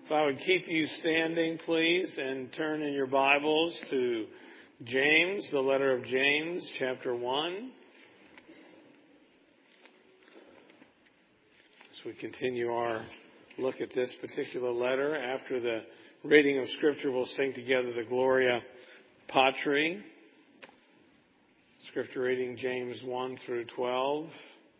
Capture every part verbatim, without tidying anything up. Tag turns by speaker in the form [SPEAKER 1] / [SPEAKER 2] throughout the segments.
[SPEAKER 1] If I would keep you standing, please, and turn in your Bibles to James, the letter of James, chapter one. As we continue our look at this particular letter, after the reading of Scripture, we'll sing together the Gloria Patri. Scripture reading James one through twelve.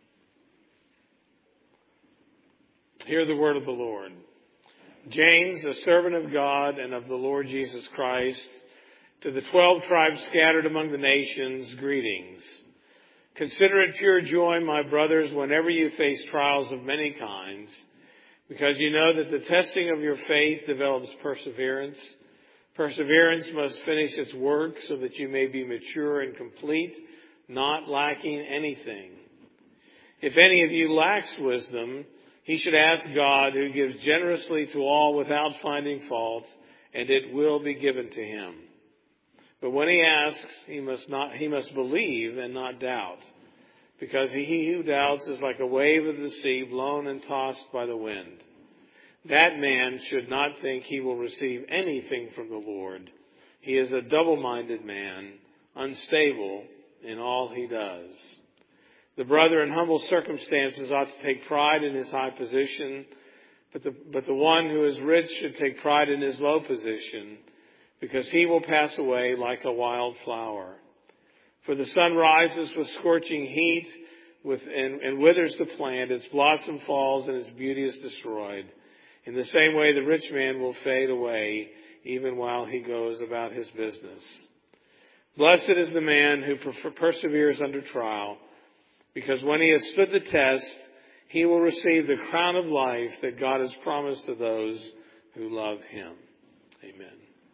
[SPEAKER 1] Hear the word of the Lord. James, a servant of God and of the Lord Jesus Christ, to the twelve tribes scattered among the nations, greetings. Consider it pure joy, my brothers, whenever you face trials of many kinds, because you know that the testing of your faith develops perseverance. Perseverance must finish its work so that you may be mature and complete, not lacking anything. If any of you lacks wisdom, he should ask God, who gives generously to all without finding fault, and it will be given to him. But when he asks, he must not, he must believe and not doubt, because he who doubts is like a wave of the sea blown and tossed by the wind. That man should not think he will receive anything from the Lord. He is a double-minded man, unstable in all he does. The brother in humble circumstances ought to take pride in his high position, but the, but the one who is rich should take pride in his low position, because he will pass away like a wild flower. For the sun rises with scorching heat with, and, and withers the plant, its blossom falls and its beauty is destroyed. In the same way, the rich man will fade away even while he goes about his business. Blessed is the man who perseveres under trial, because when he has stood the test, he will receive the crown of life that God has promised to those who love him. Amen.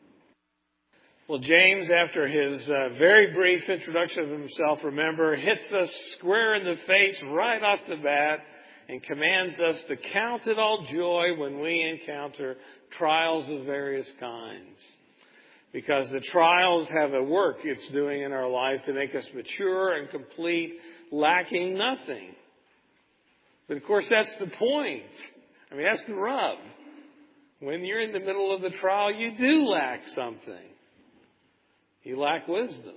[SPEAKER 1] Well, James, after his uh, very brief introduction of himself, remember, hits us square in the face right off the bat and commands us to count it all joy when we encounter trials of various kinds. Because the trials have a work it's doing in our life to make us mature and complete, lacking nothing. But of course, that's the point. I mean, that's the rub. When you're in the middle of the trial, you do lack something. You lack wisdom.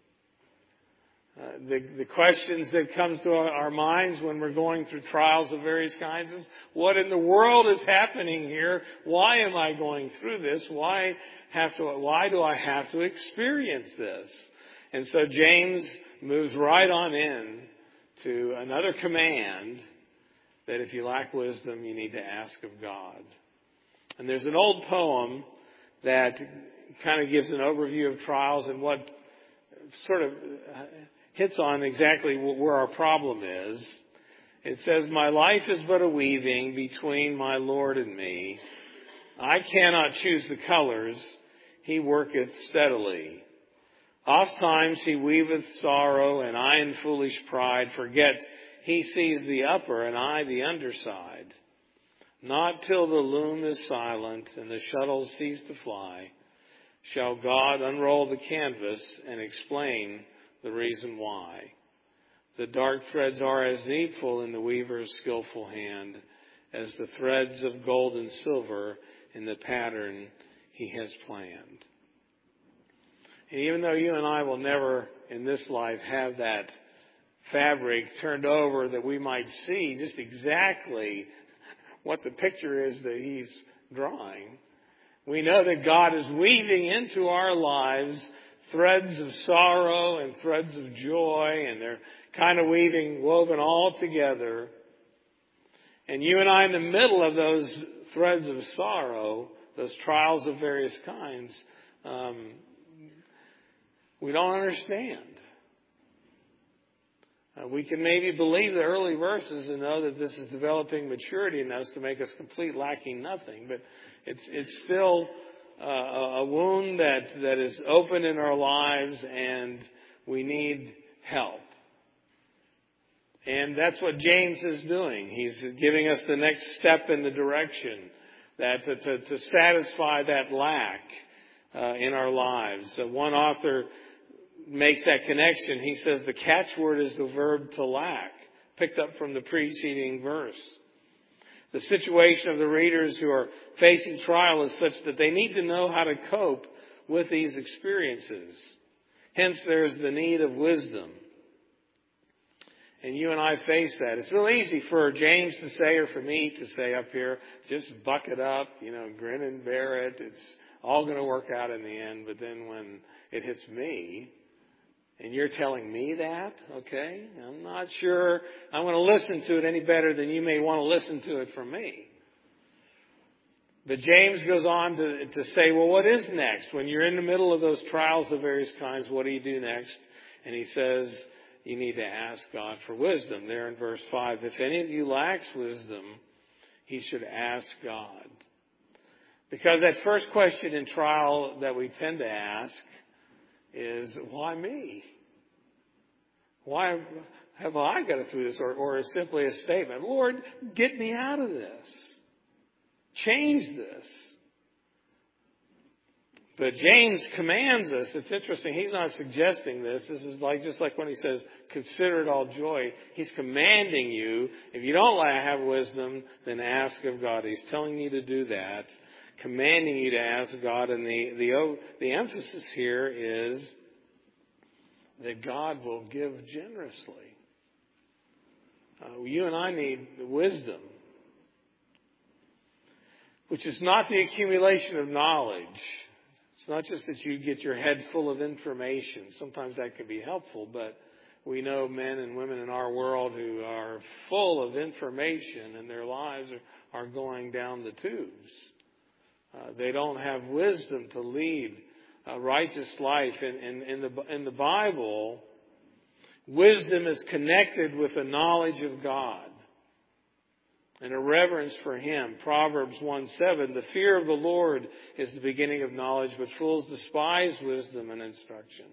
[SPEAKER 1] Uh, the, the questions that come to our, our minds when we're going through trials of various kinds is, what in the world is happening here? Why am I going through this? Why have to? Why do I have to experience this? And so James moves right on in to another command that if you lack wisdom, you need to ask of God. And there's an old poem that kind of gives an overview of trials and what sort of hits on exactly where our problem is. It says, my life is but a weaving between my Lord and me. I cannot choose the colors. He worketh steadily. Oft times he weaveth sorrow, and I in foolish pride forget he sees the upper and I the underside. Not till the loom is silent and the shuttles cease to fly shall God unroll the canvas and explain the reason why. The dark threads are as needful in the weaver's skillful hand as the threads of gold and silver in the pattern he has planned. And even though you and I will never in this life have that fabric turned over that we might see just exactly what the picture is that he's drawing, we know that God is weaving into our lives threads of sorrow and threads of joy, and they're kind of weaving, woven all together. And you and I in the middle of those threads of sorrow, those trials of various kinds, um, we don't understand. Uh, we can maybe believe the early verses and know that this is developing maturity in us to make us complete, lacking nothing. But it's it's still uh, a wound that, that is open in our lives, and we need help. And that's what James is doing. He's giving us the next step in the direction that to, to, to satisfy that lack uh, in our lives. So one author makes that connection. He says the catchword is the verb to lack, picked up from the preceding verse. The situation of the readers who are facing trial is such that they need to know how to cope with these experiences. Hence, there's the need of wisdom. And you and I face that. It's real easy for James to say, or for me to say up here, just buck it up, you know, grin and bear it. It's all going to work out in the end. But then when it hits me, and you're telling me that, okay, I'm not sure I'm going to listen to it any better than you may want to listen to it from me. But James goes on to, to say, well, what is next? When you're in the middle of those trials of various kinds, what do you do next? And he says, you need to ask God for wisdom. There in verse five, if any of you lacks wisdom, he should ask God. Because that first question in trial that we tend to ask is, why me? Why have I got to do this? Or, or is simply a statement, Lord, get me out of this. Change this. But James commands us. It's interesting. He's not suggesting this. This is like just like when he says, consider it all joy. He's commanding you. If you don't have wisdom, then ask of God. He's telling you to do that. Commanding you to ask God. And the, the, the emphasis here is that God will give generously. Uh, you and I need wisdom, which is not the accumulation of knowledge. It's not just that you get your head full of information. Sometimes that can be helpful, but we know men and women in our world who are full of information and their lives are, are going down the tubes. Uh, they don't have wisdom to lead a righteous life. In, in, in, the, in the Bible, wisdom is connected with the knowledge of God and a reverence for Him. Proverbs one seven, the fear of the Lord is the beginning of knowledge, but fools despise wisdom and instruction.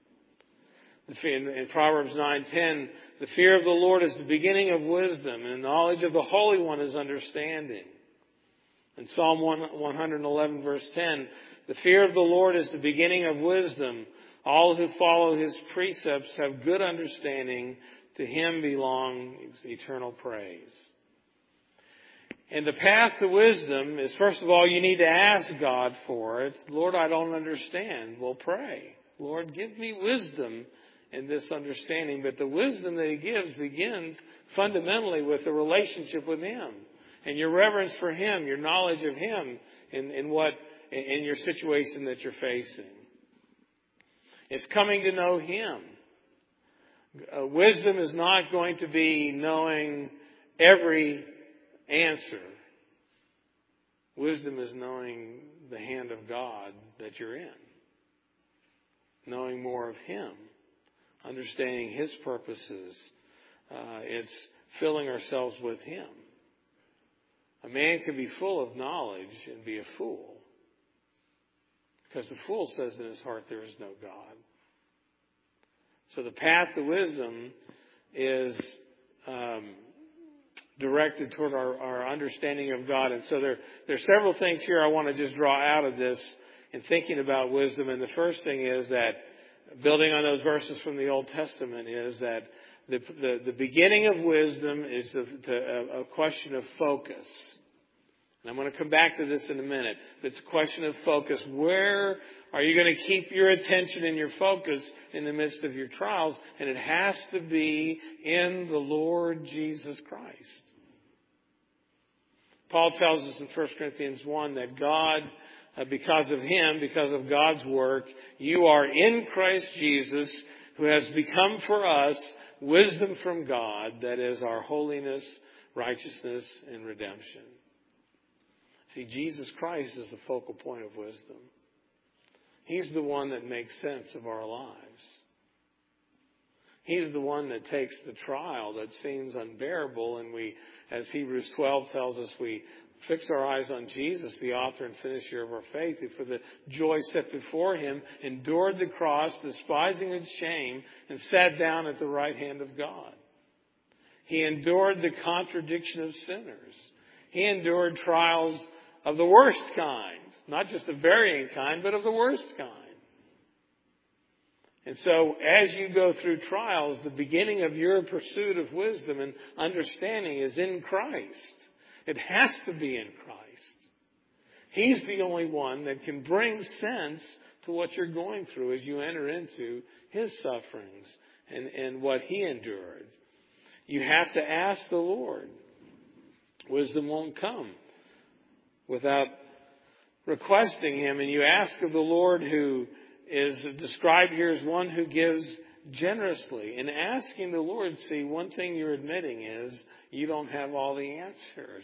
[SPEAKER 1] In Proverbs nine ten, the fear of the Lord is the beginning of wisdom, and the knowledge of the Holy One is understanding. In Psalm one eleven verse ten, the fear of the Lord is the beginning of wisdom. All who follow His precepts have good understanding. To Him belongs eternal praise. And the path to wisdom is, first of all, you need to ask God for it. Lord, I don't understand. Well, pray. Lord, give me wisdom in this understanding. But the wisdom that He gives begins fundamentally with a relationship with Him. And your reverence for Him, your knowledge of Him in, in what, in your situation that you're facing. It's coming to know Him. Uh, wisdom is not going to be knowing every answer. Wisdom is knowing the hand of God that you're in. Knowing more of Him. Understanding His purposes. Uh, it's filling ourselves with Him. A man can be full of knowledge and be a fool. Because the fool says in his heart there is no God. So the path to wisdom is um, directed toward our, our understanding of God. And so there, there are several things here I want to just draw out of this in thinking about wisdom. And the first thing is that, building on those verses from the Old Testament, is that the, the, the beginning of wisdom is the, the, a question of focus. And I'm going to come back to this in a minute. But it's a question of focus. Where are you going to keep your attention and your focus in the midst of your trials? And it has to be in the Lord Jesus Christ. Paul tells us in First Corinthians one that God, uh, because of Him, because of God's work, you are in Christ Jesus, who has become for us wisdom from God, that is our holiness, righteousness, and redemption. See, Jesus Christ is the focal point of wisdom. He's the one that makes sense of our lives. He's the one that takes the trial that seems unbearable, and we, as Hebrews twelve tells us, we fix our eyes on Jesus, the author and finisher of our faith, who for the joy set before Him endured the cross, despising its shame, and sat down at the right hand of God. He endured the contradiction of sinners. He endured trials of the worst kind, not just of varying kind, but of the worst kind. And so as you go through trials, the beginning of your pursuit of wisdom and understanding is in Christ. It has to be in Christ. He's the only one that can bring sense to what you're going through as you enter into His sufferings and, and what He endured. You have to ask the Lord. Wisdom won't come without requesting Him. And you ask of the Lord, who is described here as one who gives generously. And asking the Lord, see, one thing you're admitting is you don't have all the answers.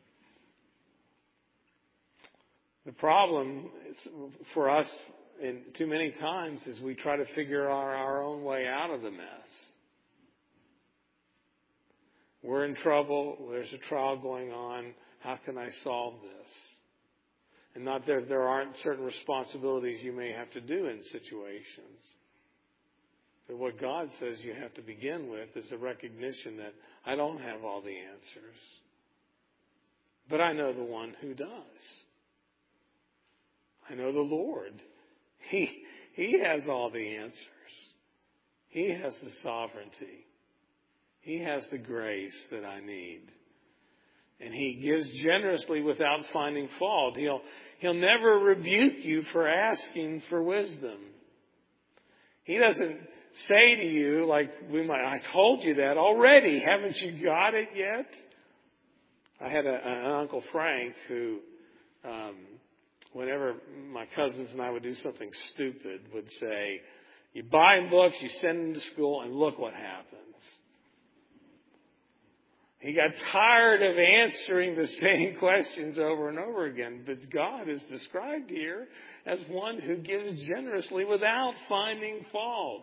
[SPEAKER 1] The problem for us in too many times is we try to figure our, our own way out of the mess. We're in trouble. There's a trial going on. How can I solve this? And not that there aren't certain responsibilities you may have to do in situations. But what God says you have to begin with is a recognition that I don't have all the answers. But I know the one who does. I know the Lord. He, he has all the answers. He has the sovereignty. He has the grace that I need. And He gives generously without finding fault. He'll, he'll never rebuke you for asking for wisdom. He doesn't say to you, like we might, I told you that already. Haven't you got it yet? I had a, an Uncle Frank who, um, whenever my cousins and I would do something stupid, would say, you buy them books, you send them to school, and look what happens. He got tired of answering the same questions over and over again. But God is described here as one who gives generously without finding fault.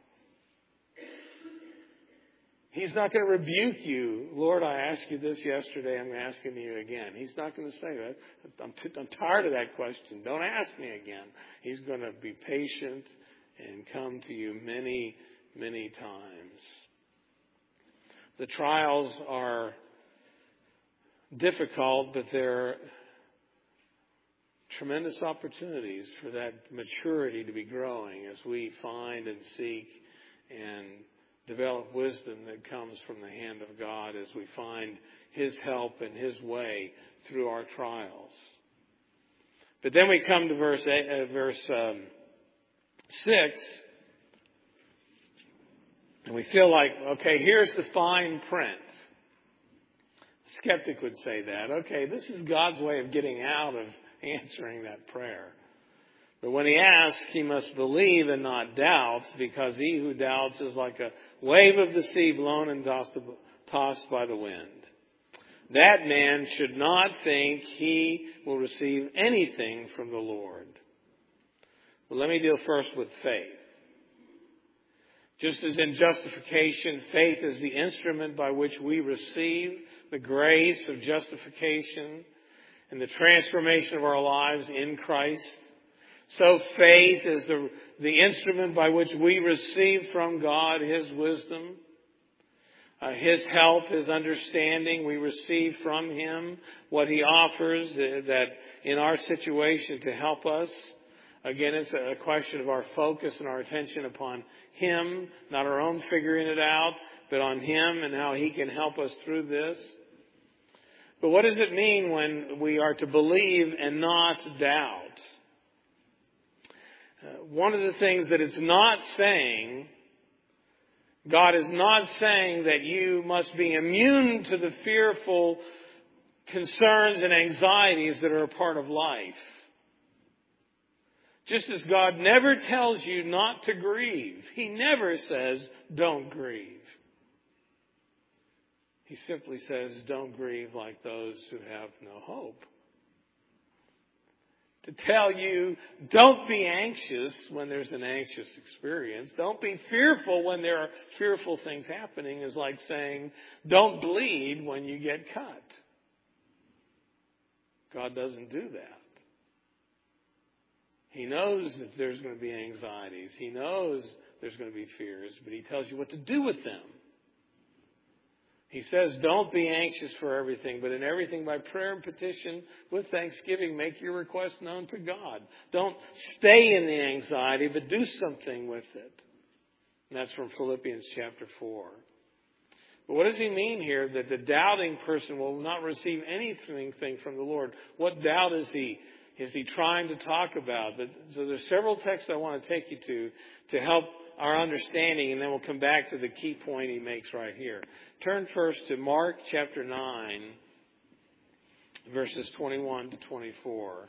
[SPEAKER 1] He's not going to rebuke you. Lord, I asked you this yesterday. I'm asking you again. He's not going to say that. I'm, t- I'm tired of that question. Don't ask me again. He's going to be patient and come to you many, many times. The trials are difficult, but they're tremendous opportunities for that maturity to be growing as we find and seek and develop wisdom that comes from the hand of God as we find His help and His way through our trials. But then we come to verse eight, uh, verse um, six, and we feel like, okay, here's the fine print. The skeptic would say that. Okay, this is God's way of getting out of answering that prayer. But when He asks, he must believe and not doubt, because he who doubts is like a wave of the sea blown and tossed by the wind. That man should not think he will receive anything from the Lord. Well, let me deal first with faith. Just as in justification, faith is the instrument by which we receive the grace of justification and the transformation of our lives in Christ, so faith is the, the instrument by which we receive from God His wisdom, uh, His help, His understanding. We receive from Him what He offers uh, that in our situation to help us. Again, it's a question of our focus and our attention upon Him, not our own figuring it out, but on Him and how He can help us through this. But what does it mean when we are to believe and not doubt? Uh, one of the things that it's not saying, God is not saying that you must be immune to the fearful concerns and anxieties that are a part of life. Just as God never tells you not to grieve, He never says, don't grieve. He simply says, don't grieve like those who have no hope. To tell you, don't be anxious when there's an anxious experience. Don't be fearful when there are fearful things happening is like saying, don't bleed when you get cut. God doesn't do that. He knows that there's going to be anxieties. He knows there's going to be fears, but He tells you what to do with them. He says, don't be anxious for everything, but in everything by prayer and petition with thanksgiving, make your request known to God. Don't stay in the anxiety, but do something with it. And that's from Philippians chapter four. But what does he mean here? That the doubting person will not receive anything from the Lord. What doubt is he is he trying to talk about? So there's several texts I want to take you to to help our understanding, and then we'll come back to the key point he makes right here. Turn first to Mark chapter nine, verses twenty-one to twenty-four.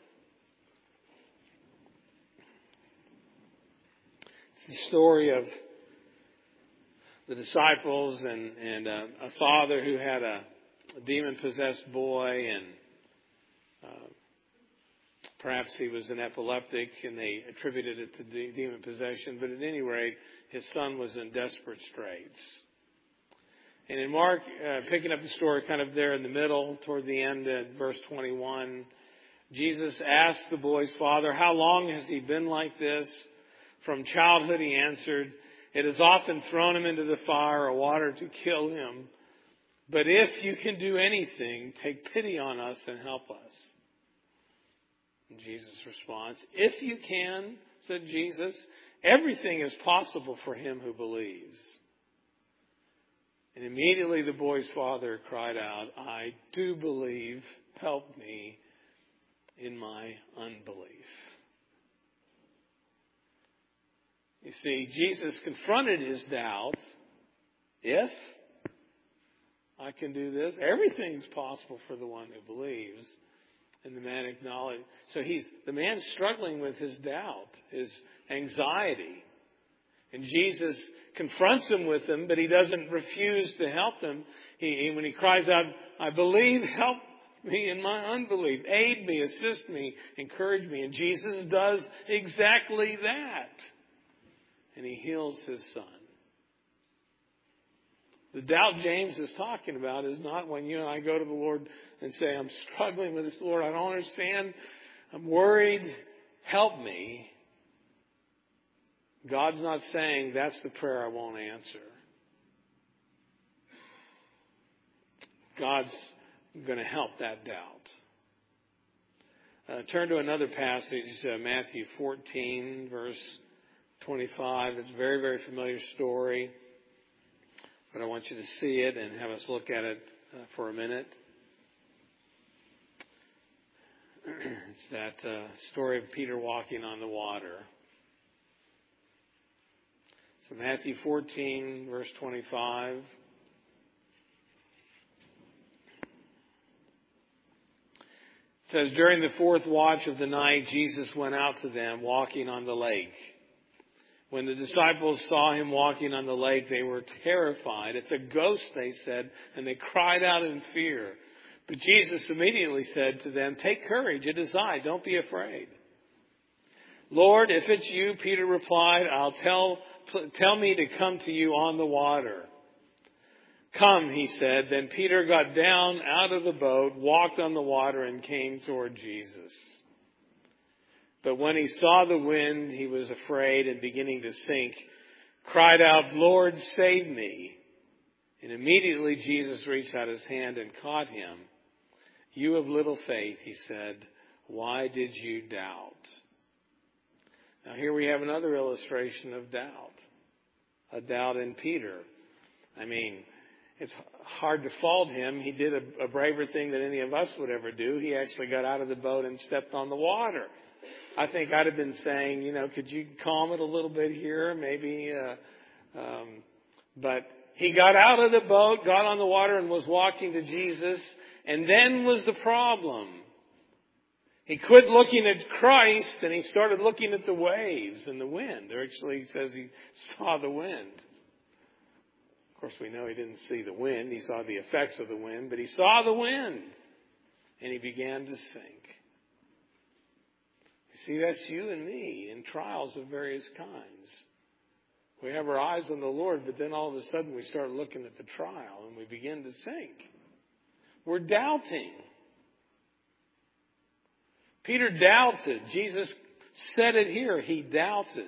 [SPEAKER 1] It's the story of the disciples and, and a, a father who had a, a demon-possessed boy, and uh, perhaps he was an epileptic, and they attributed it to de- demon possession. But at any rate, his son was in desperate straits. And in Mark, uh, picking up the story kind of there in the middle, toward the end at verse twenty-one, Jesus asked the boy's father, "How long has he been like this?" From childhood, he answered, "It has often thrown him into the fire or water to kill him. But if you can do anything, take pity on us and help us." And Jesus responds, "If you can," said Jesus, "everything is possible for him who believes." And immediately the boy's father cried out, "I do believe. Help me in my unbelief." You see, Jesus confronted his doubt. If I can do this, everything's possible for the one who believes. And the man acknowledged. So he's the man's struggling with his doubt, his anxiety. And Jesus confronts him with them, but he doesn't refuse to help him. He, when he cries out, "I believe, help me in my unbelief. Aid me, assist me, encourage me." And Jesus does exactly that. And he heals his son. The doubt James is talking about is not when you and I go to the Lord and say, "I'm struggling with this, Lord. I don't understand. I'm worried. Help me." God's not saying, "That's the prayer I won't answer." God's going to help that doubt. Uh, turn to another passage, uh, Matthew fourteen, verse twenty-five. It's a very, very familiar story, but I want you to see it and have us look at it uh, for a minute. It's that uh, story of Peter walking on the water. So Matthew fourteen, verse twenty-five. It says, "During the fourth watch of the night, Jesus went out to them walking on the lake. When the disciples saw him walking on the lake, they were terrified. 'It's a ghost,' they said, and they cried out in fear. But Jesus immediately said to them, 'Take courage, it is I, don't be afraid.' 'Lord, if it's you,' Peter replied, I'll tell, tell me to come to you on the water.' 'Come,' he said. Then Peter got down out of the boat, walked on the water, and came toward Jesus. But when he saw the wind, he was afraid, and beginning to sink, cried out, 'Lord, save me.' And immediately Jesus reached out his hand and caught him. 'You of little faith,' he said, 'why did you doubt?'" Now here we have another illustration of doubt. A doubt in Peter. I mean, it's hard to fault him. He did a, a braver thing than any of us would ever do. He actually got out of the boat and stepped on the water. I think I'd have been saying, you know, could you calm it a little bit here? Maybe. Uh, um, but he got out of the boat, got on the water, and was walking to Jesus. And then was the problem. He quit looking at Christ, and he started looking at the waves and the wind. There actually says he saw the wind. Of course, we know he didn't see the wind. He saw the effects of the wind, but he saw the wind. And he began to sink. See, that's you and me in trials of various kinds. We have our eyes on the Lord, but then all of a sudden we start looking at the trial and we begin to sink. We're doubting. Peter doubted. Jesus said it here. He doubted.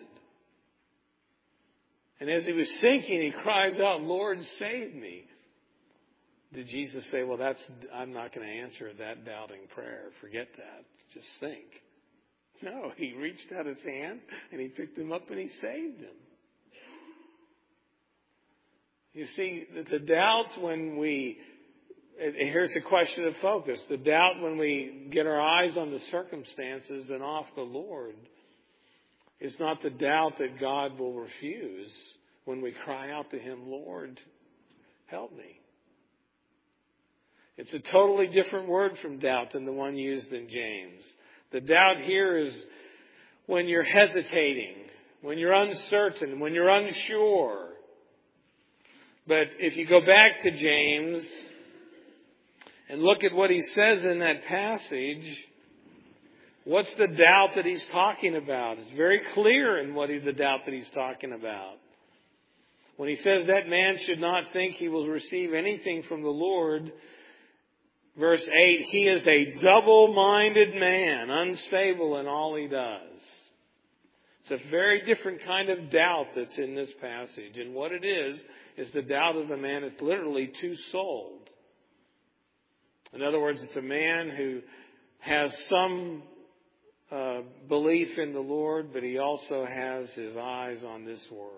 [SPEAKER 1] And as he was sinking, he cries out, "Lord, save me." Did Jesus say, "Well, that's I'm not going to answer that doubting prayer. Forget that. Just sink"? No, he reached out his hand and he picked him up and he saved him. You see, the doubts when we, and here's a question of focus, the doubt when we get our eyes on the circumstances and off the Lord is not the doubt that God will refuse when we cry out to Him, Lord, help me. It's a totally different word from doubt than the one used in James. The doubt here is when you're hesitating, when you're uncertain, when you're unsure. But if you go back to James and look at what he says in that passage, what's the doubt that he's talking about? It's very clear in what he, the doubt that he's talking about. When he says that man should not think he will receive anything from the Lord, verse eight, he is a double-minded man, unstable in all he does. It's a very different kind of doubt that's in this passage. And what it is, is the doubt of a man that's literally two-souled. In other words, it's a man who has some uh, belief in the Lord, but he also has his eyes on this world.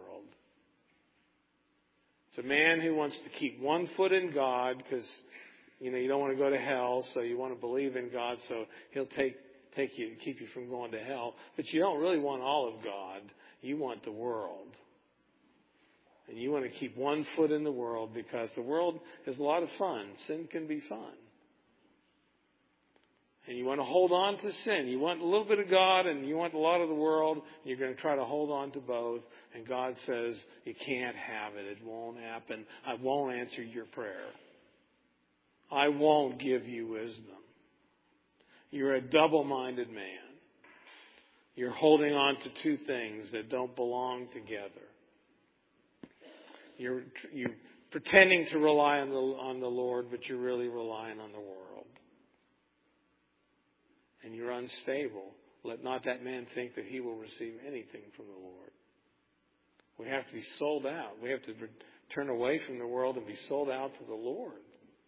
[SPEAKER 1] It's a man who wants to keep one foot in God because, you know, you don't want to go to hell, so you want to believe in God, so He'll take take you, keep you from going to hell. But you don't really want all of God. You want the world. And you want to keep one foot in the world because the world is a lot of fun. Sin can be fun. And you want to hold on to sin. You want a little bit of God and you want a lot of the world. You're going to try to hold on to both. And God says, you can't have it. It won't happen. I won't answer your prayer. I won't give you wisdom. You're a double-minded man. You're holding on to two things that don't belong together. You're, you're pretending to rely on the, on the Lord, but you're really relying on the world. And you're unstable. Let not that man think that he will receive anything from the Lord. We have to be sold out. We have to turn away from the world and be sold out to the Lord.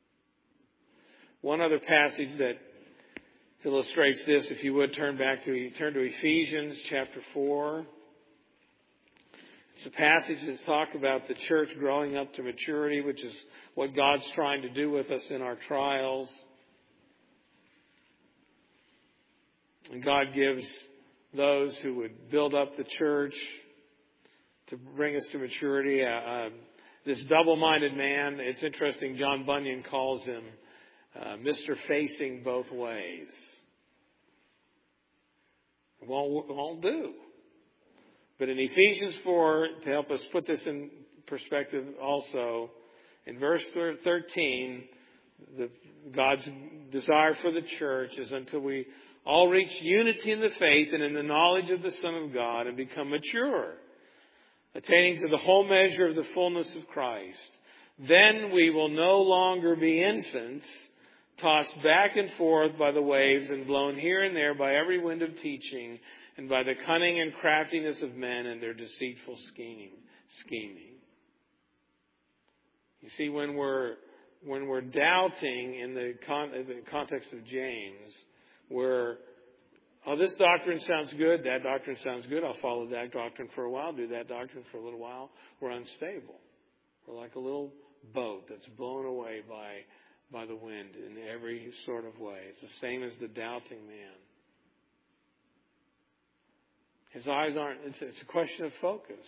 [SPEAKER 1] One other passage that illustrates this, if you would turn back to turn to Ephesians chapter four. It's a passage that talks about the church growing up to maturity, which is what God's trying to do with us in our trials. And God gives those who would build up the church to bring us to maturity. Uh, uh, this double-minded man, it's interesting, John Bunyan calls him uh, Mister Facing Both Ways. It won't, it won't do. But in Ephesians four, to help us put this in perspective also, in verse thirteen, the, God's desire for the church is until we all reach unity in the faith and in the knowledge of the Son of God and become mature, attaining to the whole measure of the fullness of Christ. Then we will no longer be infants, tossed back and forth by the waves and blown here and there by every wind of teaching and by the cunning and craftiness of men and their deceitful scheming. scheming. You see, when we're when we're doubting in the, con- in the context of James, we're, oh, this doctrine sounds good, that doctrine sounds good, I'll follow that doctrine for a while, do that doctrine for a little while. We're unstable. We're like a little boat that's blown away by by the wind in every sort of way. It's the same as the doubting man. His eyes aren't, it's, it's a question of focus.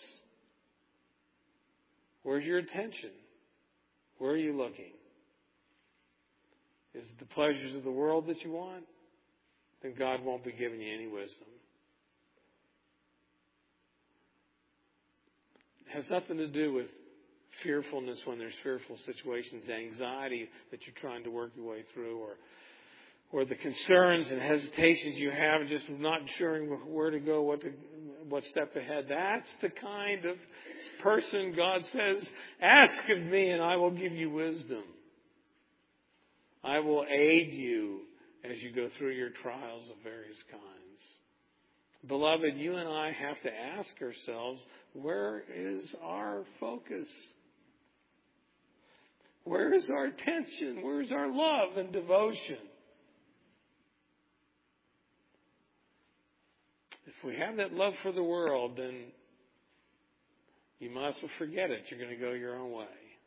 [SPEAKER 1] Where's your attention? Where are you looking? Is it the pleasures of the world that you want? Then God won't be giving you any wisdom. It has nothing to do with fearfulness when there's fearful situations, anxiety that you're trying to work your way through, or or the concerns and hesitations you have, just not sure where to go, what to, what step ahead. That's the kind of person God says, ask of me and I will give you wisdom. I will aid you as you go through your trials of various kinds. Beloved, you and I have to ask ourselves, where is our focus? Where is our attention? Where is our love and devotion? If we have that love for the world, then you might as well forget it. You're going to go your own way.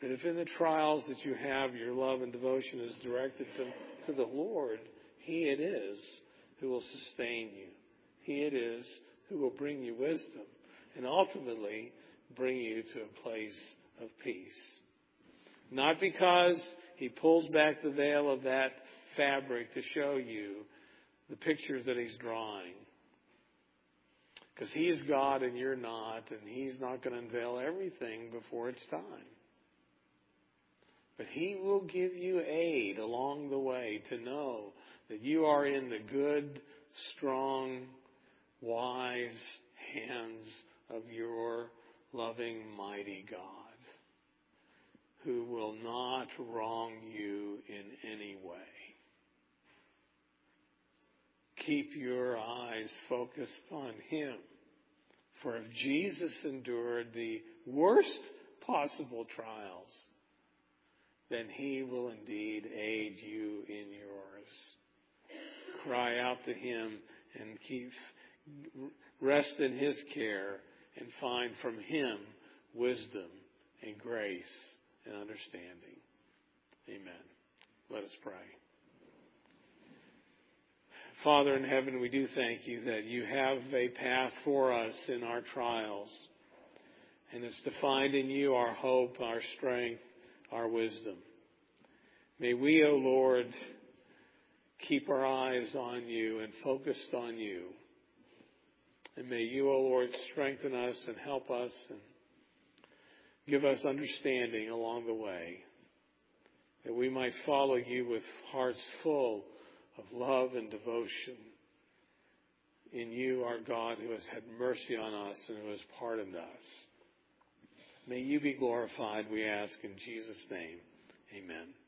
[SPEAKER 1] But if in the trials that you have, your love and devotion is directed to, to the Lord, He it is who will sustain you. He it is who will bring you wisdom and ultimately bring you to a place of peace. Not because He pulls back the veil of that fabric to show you the pictures that He's drawing. Because He's God and you're not, and He's not going to unveil everything before it's time. But He will give you aid along the way to know that you are in the good, strong, wise hands of your loving, mighty God, who will not wrong you in any way. Keep your eyes focused on Him. For if Jesus endured the worst possible trials, then He will indeed aid you in yours. Cry out to Him and keep rest in His care and find from Him wisdom and grace and understanding. Amen. Let us pray. Father in heaven, we do thank you that you have a path for us in our trials. And it's to find in you our hope, our strength, our wisdom. May we, O Lord, keep our eyes on you and focused on you. And may you, O Lord, strengthen us and help us and give us understanding along the way, that we might follow you with hearts full of love and devotion in you, our God, who has had mercy on us and who has pardoned us. May you be glorified, we ask in Jesus' name. Amen.